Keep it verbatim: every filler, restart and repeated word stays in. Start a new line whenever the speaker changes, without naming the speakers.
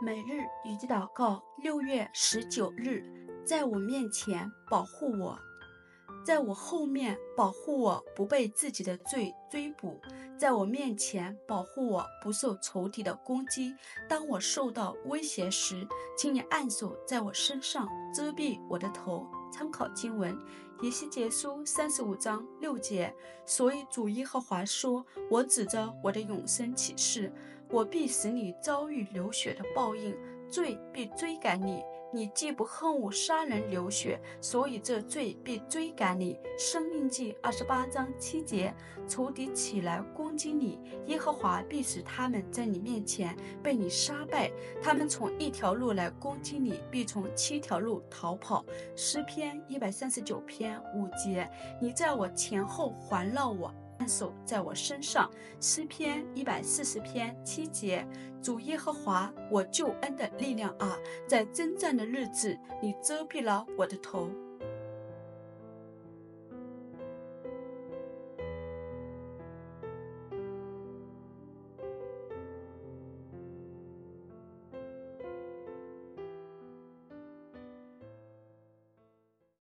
每日以及祷告，六月十九日，在我面前保护我，在我后面保护我不被自己的罪追捕，在我面前保护我不受仇敌的攻击。当我受到威胁时，请你按手在我身上，遮蔽我的头。参考经文以西结书三十五章六节。所以主耶和华说，我指着我的永生起誓，我必使你遭遇流血的报应，罪必追赶你。你既不恨恶杀人流血，所以这罪必追赶你。申命记二十八章七节。仇敌起来攻击你，耶和华必使他们在你面前被你杀败。他们从一条路来攻击你，必从七条路逃跑。诗篇一百三十九篇五节。你在我前后环绕我，按手在我身上。诗篇一百四十篇七节。主耶和华，我救恩的力量啊，在征战的日子，你遮蔽了我的头。